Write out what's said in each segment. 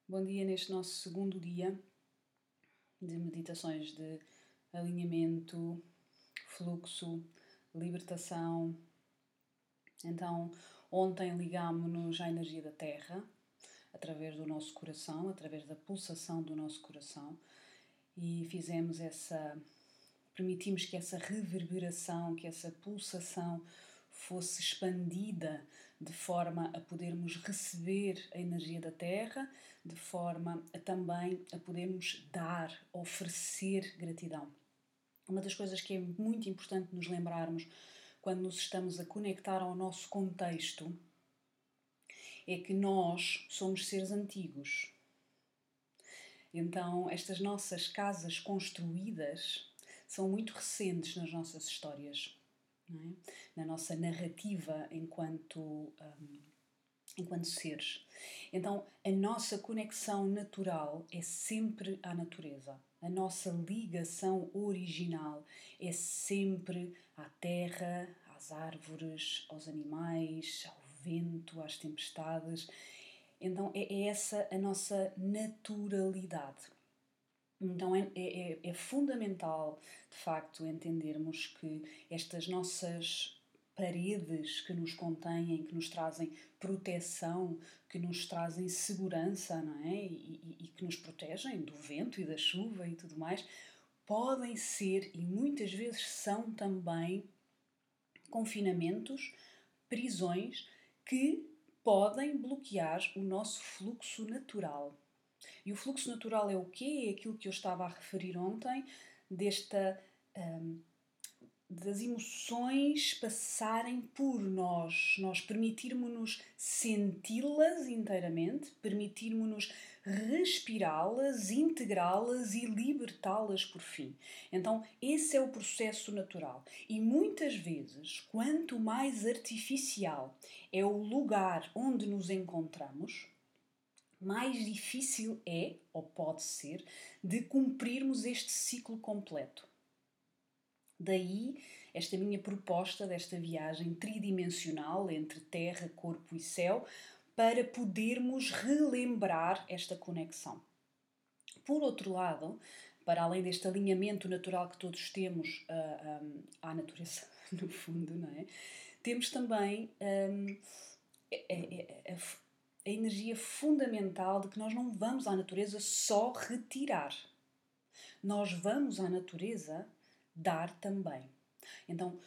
Bom dia neste nosso segundo dia de meditações de alinhamento, fluxo, libertação. Então, ontem ligámo-nos à energia da Terra, através do nosso coração, através da pulsação do nosso coração, e permitimos que essa reverberação, que essa pulsação fosse expandida de forma a podermos receber a energia da Terra, de forma a também a podermos dar, oferecer gratidão. Uma das coisas que é muito importante nos lembrarmos quando nos estamos a conectar ao nosso contexto é que nós somos seres antigos. Então, estas nossas casas construídas são muito recentes nas nossas histórias, não é? Na nossa narrativa enquanto seres. Então, a nossa conexão natural é sempre à natureza. A nossa ligação original é sempre à terra, às árvores, aos animais, ao vento, às tempestades. Então, é essa a nossa naturalidade. Então é fundamental, de facto, entendermos que estas nossas paredes que nos contêm, que nos trazem proteção, que nos trazem segurança, não é? E que nos protegem do vento e da chuva e tudo mais, podem ser e muitas vezes são também confinamentos, prisões que podem bloquear o nosso fluxo natural. E o fluxo natural é o quê? É aquilo que eu estava a referir ontem, das emoções passarem por nós permitirmos-nos senti-las inteiramente, permitirmos-nos respirá-las, integrá-las e libertá-las por fim. Então, esse é o processo natural. E muitas vezes, quanto mais artificial é o lugar onde nos encontramos, mais difícil é, ou pode ser, de cumprirmos este ciclo completo. Daí esta minha proposta desta viagem tridimensional entre terra, corpo e céu, para podermos relembrar esta conexão. Por outro lado, para além deste alinhamento natural que todos temos à natureza, no fundo, não é? Temos também a energia fundamental de que nós não vamos à natureza só retirar. Nós vamos à natureza dar também. Então,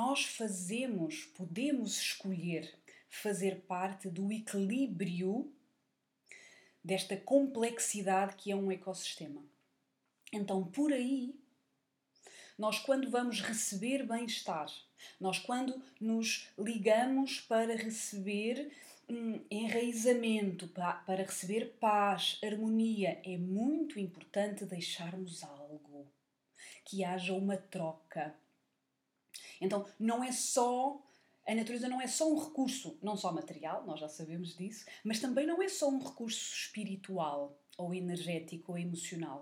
podemos escolher fazer parte do equilíbrio desta complexidade que é um ecossistema. Então, por aí, nós quando vamos receber bem-estar, nós quando nos ligamos para receber enraizamento, para receber paz, harmonia, é muito importante deixarmos algo, que haja uma troca. Então, a natureza não é só um recurso, não só material, nós já sabemos disso, mas também não é só um recurso espiritual, ou energético, ou emocional.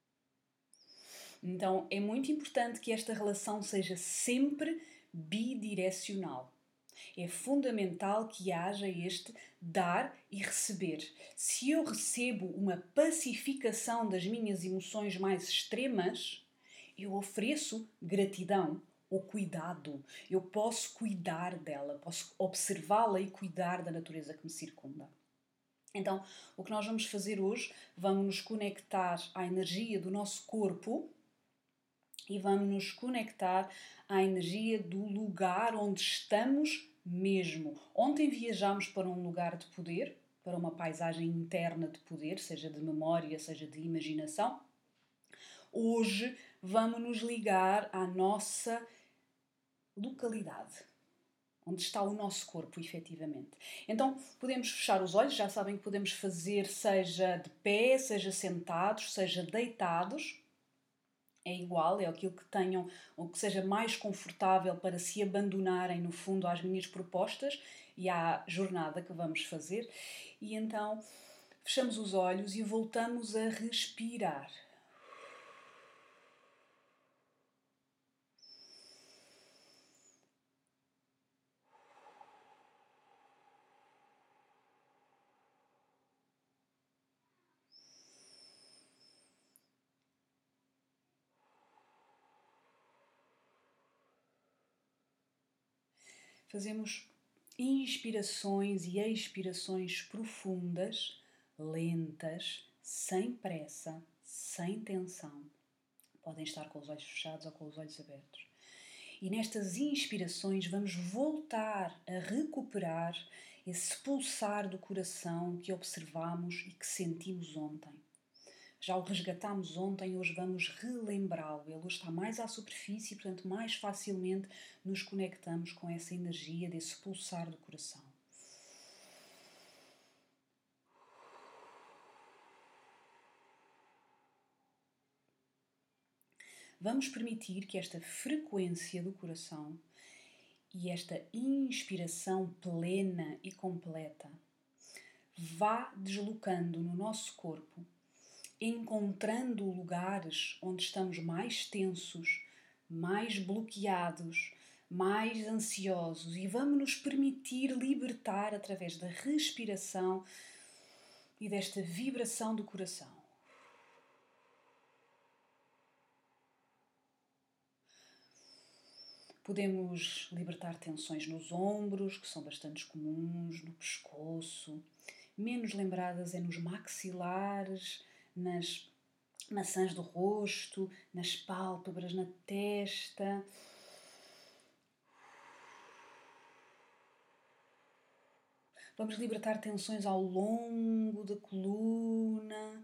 Então, é muito importante que esta relação seja sempre bidirecional. É fundamental que haja este dar e receber. Se eu recebo uma pacificação das minhas emoções mais extremas, eu ofereço gratidão ou cuidado. Eu posso cuidar dela, posso observá-la e cuidar da natureza que me circunda. Então, o que nós vamos fazer hoje, vamos nos conectar à energia do nosso corpo e vamos nos conectar à energia do lugar onde estamos mesmo. Ontem viajámos para um lugar de poder, para uma paisagem interna de poder, seja de memória, seja de imaginação. Hoje vamos nos ligar à nossa localidade, onde está o nosso corpo, efetivamente. Então, podemos fechar os olhos, já sabem que podemos fazer seja de pé, seja sentados, seja deitados. É igual, é aquilo que tenham, ou que seja mais confortável para se abandonarem, no fundo, às minhas propostas e à jornada que vamos fazer. E então, fechamos os olhos e voltamos a respirar. Fazemos inspirações e expirações profundas, lentas, sem pressa, sem tensão. Podem estar com os olhos fechados ou com os olhos abertos. E nestas inspirações vamos voltar a recuperar esse pulsar do coração que observamos e que sentimos ontem. Já o resgatámos ontem, hoje vamos relembrá-lo. Ele hoje está mais à superfície, portanto, mais facilmente nos conectamos com essa energia desse pulsar do coração. Vamos permitir que esta frequência do coração e esta inspiração plena e completa vá deslocando no nosso corpo, encontrando lugares onde estamos mais tensos, mais bloqueados, mais ansiosos e vamos nos permitir libertar através da respiração e desta vibração do coração. Podemos libertar tensões nos ombros, que são bastante comuns, no pescoço. Menos lembradas é nos maxilares, nas maçãs do rosto, nas pálpebras, na testa. Vamos libertar tensões ao longo da coluna.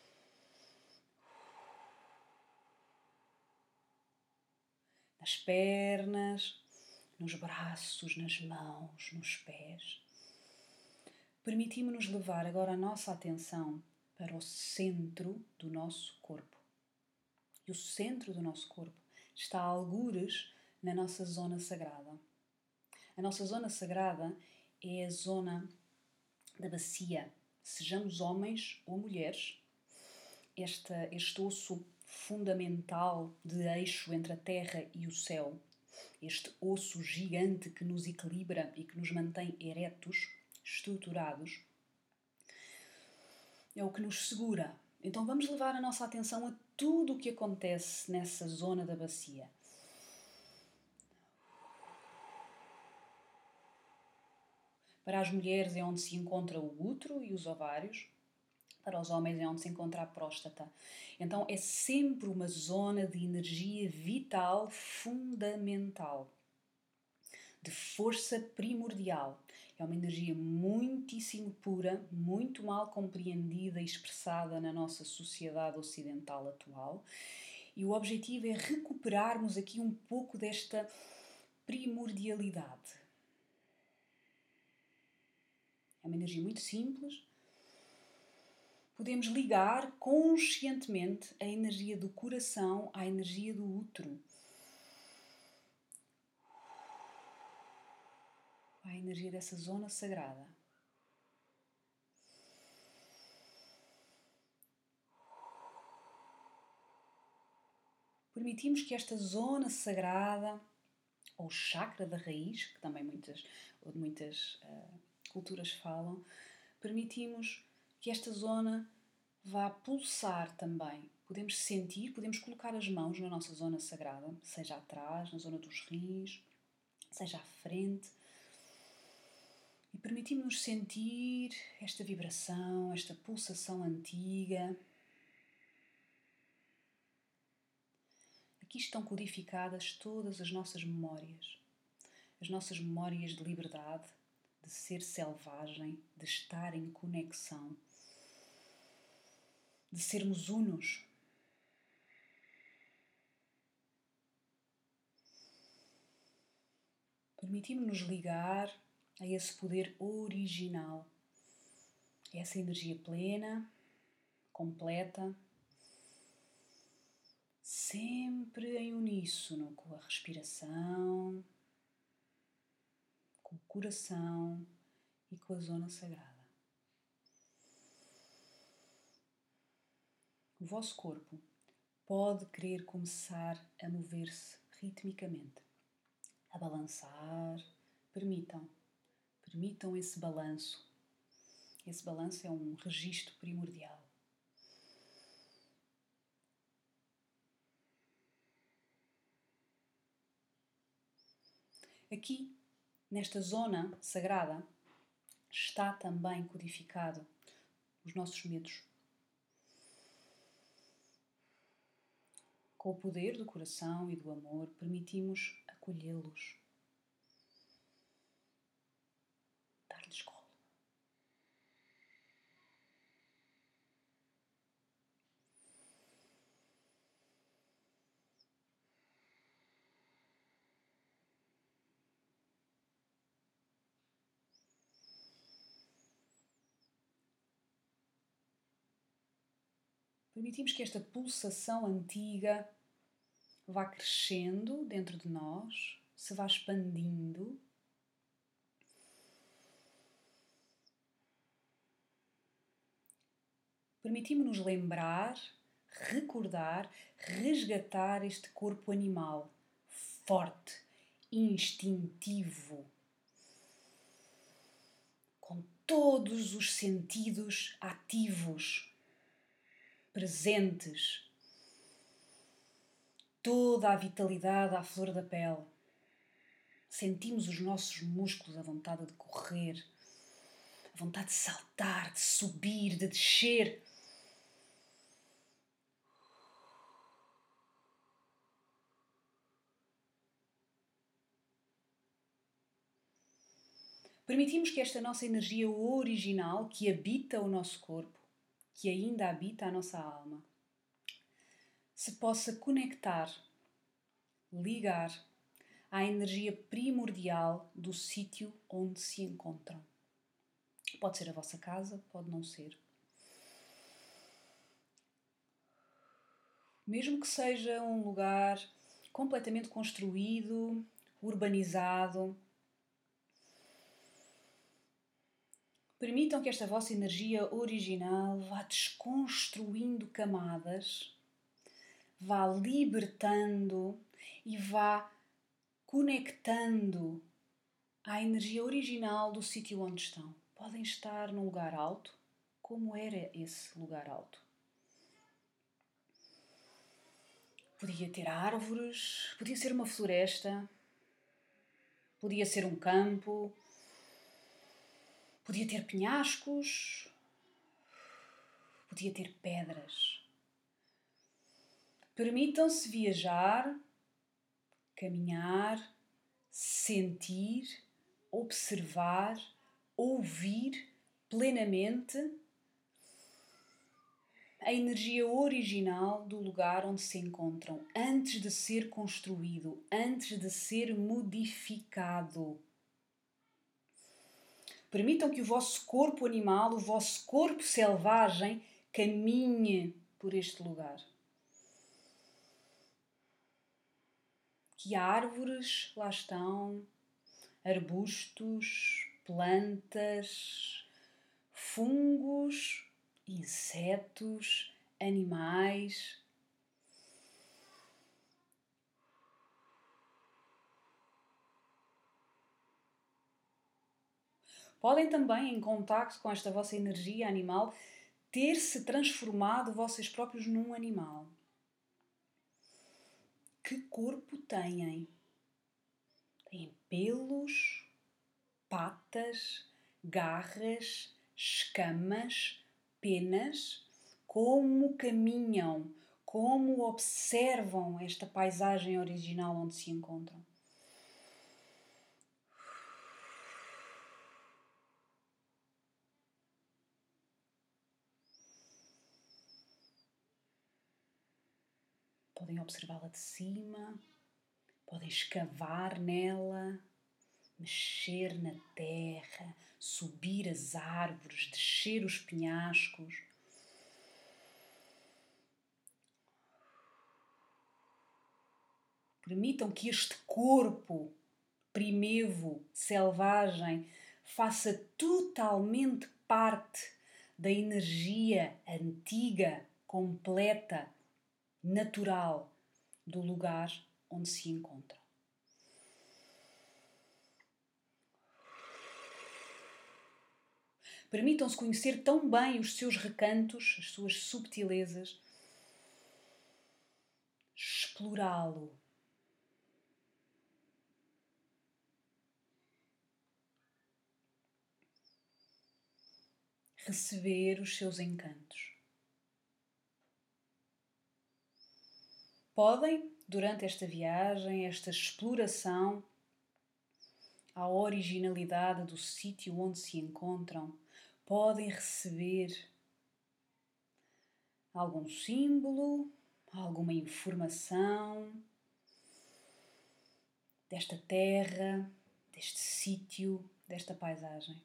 Nas pernas, nos braços, nas mãos, nos pés. Permitimos-nos levar agora a nossa atenção para o centro do nosso corpo. E o centro do nosso corpo está a algures na nossa zona sagrada. A nossa zona sagrada é a zona da bacia. Sejamos homens ou mulheres, este osso fundamental de eixo entre a terra e o céu, este osso gigante que nos equilibra e que nos mantém eretos, estruturados, é o que nos segura. Então vamos levar a nossa atenção a tudo o que acontece nessa zona da bacia. Para as mulheres é onde se encontra o útero e os ovários. Para os homens é onde se encontra a próstata. Então é sempre uma zona de energia vital fundamental, de força primordial. É uma energia muitíssimo pura, muito mal compreendida e expressada na nossa sociedade ocidental atual. E o objetivo é recuperarmos aqui um pouco desta primordialidade. É uma energia muito simples. Podemos ligar conscientemente a energia do coração à energia do útero. A energia dessa zona sagrada. Permitimos que esta zona sagrada, ou chakra da raiz, que também muitas culturas falam, permitimos que esta zona vá pulsar também. Podemos sentir, podemos colocar as mãos na nossa zona sagrada, seja atrás, na zona dos rins, seja à frente. E permitimos-nos sentir esta vibração, esta pulsação antiga. Aqui estão codificadas todas as nossas memórias de liberdade, de ser selvagem, de estar em conexão, de sermos unos. Permitimos-nos ligar a esse poder original, a essa energia plena, completa, sempre em uníssono com a respiração, com o coração e com a zona sagrada. O vosso corpo pode querer começar a mover-se ritmicamente, a balançar. Permitam esse balanço. Esse balanço é um registro primordial. Aqui Nesta zona sagrada está também codificado os nossos medos. Com o poder do coração e do amor, permitimos acolhê-los, dar-lhes colo. Permitimos que esta pulsação antiga vá crescendo dentro de nós, se vá expandindo. Permitimos-nos lembrar, recordar, resgatar este corpo animal, forte, instintivo, com todos os sentidos ativos, presentes, toda a vitalidade à flor da pele. Sentimos os nossos músculos, a vontade de correr, a vontade de saltar, de subir, de descer. Permitimos que esta nossa energia original, que habita o nosso corpo, que ainda habita a nossa alma, se possa conectar, ligar à energia primordial do sítio onde se encontram. Pode ser a vossa casa, pode não ser. Mesmo que seja um lugar completamente construído, urbanizado, permitam que esta vossa energia original vá desconstruindo camadas, vá libertando e vá conectando à energia original do sítio onde estão. Podem estar num lugar alto, como era esse lugar alto. Podia ter árvores, podia ser uma floresta, podia ser um campo, podia ter penhascos, podia ter pedras. Permitam-se viajar, caminhar, sentir, observar, ouvir plenamente a energia original do lugar onde se encontram, antes de ser construído, antes de ser modificado. Permitam que o vosso corpo animal, o vosso corpo selvagem, caminhe por este lugar. Que árvores lá estão, arbustos, plantas, fungos, insetos, animais. Podem também, em contacto com esta vossa energia animal, ter-se transformado vocês próprios num animal. Que corpo têm? Têm pelos, patas, garras, escamas, penas. Como caminham, como observam esta paisagem original onde se encontram. Podem observá-la de cima, podem escavar nela, mexer na terra, subir as árvores, descer os penhascos. Permitam que este corpo primevo, selvagem, faça totalmente parte da energia antiga, completa, natural do lugar onde se encontra. Permitam-se conhecer tão bem os seus recantos, as suas subtilezas, explorá-lo. receber os seus encantos. Podem, durante esta viagem, esta exploração à originalidade do sítio onde se encontram, podem receber algum símbolo, alguma informação desta terra, deste sítio, desta paisagem.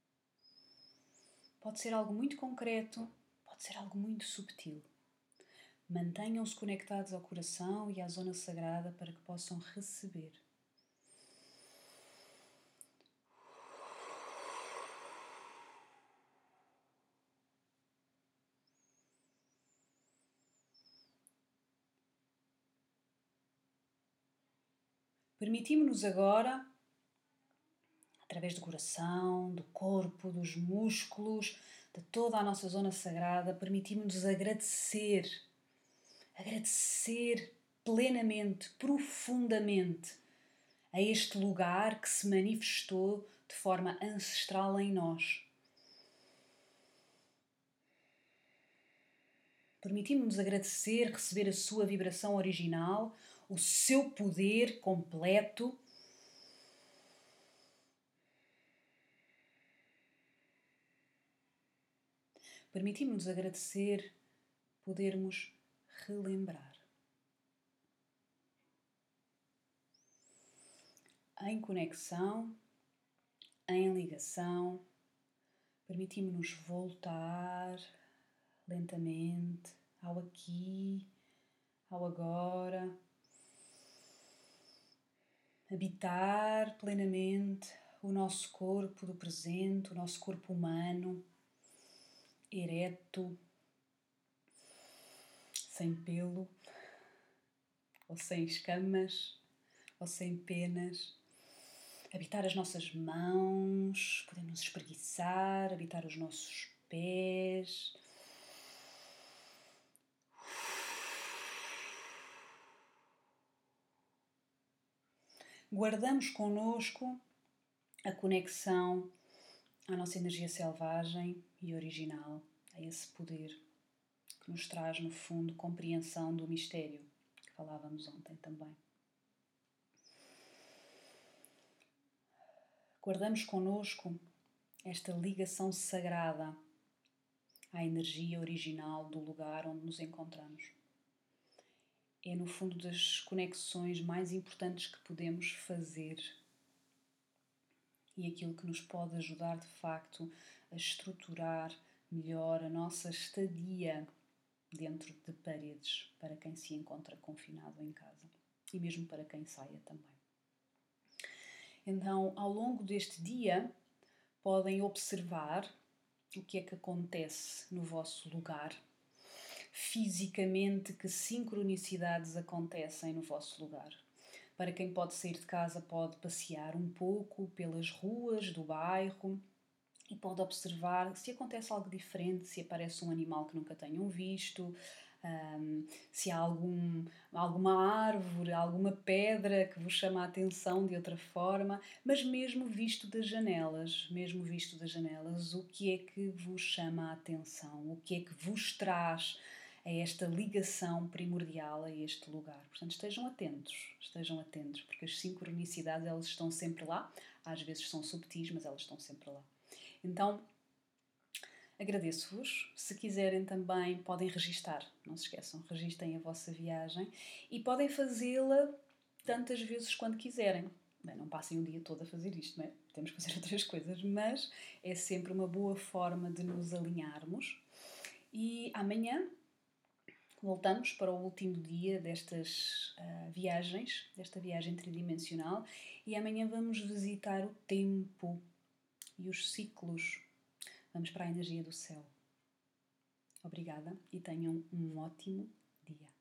Pode ser algo muito concreto, pode ser algo muito subtil. Mantenham-se conectados ao coração e à zona sagrada para que possam receber. Permitimos-nos agora, através do coração, do corpo, dos músculos, de toda a nossa zona sagrada, permitimos-nos agradecer plenamente, profundamente a este lugar que se manifestou de forma ancestral em nós. Permitimos-nos agradecer, receber a sua vibração original, o seu poder completo. Permitimos-nos agradecer, podermos relembrar. Em conexão, em ligação, permitimos-nos voltar lentamente ao aqui, ao agora, habitar plenamente o nosso corpo do presente, o nosso corpo humano, ereto, sem pelo, ou sem escamas, ou sem penas. Habitar as nossas mãos, podemos espreguiçar, habitar os nossos pés. Guardamos connosco a conexão à nossa energia selvagem e original, a esse poder que nos traz, no fundo, compreensão do mistério, que falávamos ontem também. Guardamos connosco esta ligação sagrada à energia original do lugar onde nos encontramos. É, no fundo, das conexões mais importantes que podemos fazer e aquilo que nos pode ajudar, de facto, a estruturar melhor a nossa estadia dentro de paredes, para quem se encontra confinado em casa e mesmo para quem saia também. Então, ao longo deste dia, podem observar o que é que acontece no vosso lugar, fisicamente, que sincronicidades acontecem no vosso lugar. Para quem pode sair de casa, pode passear um pouco pelas ruas do bairro e pode observar se acontece algo diferente, se aparece um animal que nunca tenham visto, se há alguma árvore, alguma pedra que vos chama a atenção de outra forma, mas mesmo visto das janelas, o que é que vos chama a atenção, o que é que vos traz a esta ligação primordial a este lugar. Portanto, estejam atentos, porque as sincronicidades, elas estão sempre lá, às vezes são subtis, mas elas estão sempre lá. Então, agradeço-vos. Se quiserem também podem registar, não se esqueçam, registem a vossa viagem e podem fazê-la tantas vezes quanto quiserem. Bem, não passem o dia todo a fazer isto, não é? Temos que fazer outras coisas, mas é sempre uma boa forma de nos alinharmos. E amanhã voltamos para o último dia destas viagens, desta viagem tridimensional, e amanhã vamos visitar o tempo e os ciclos. Vamos para a energia do céu. Obrigada e tenham um ótimo dia.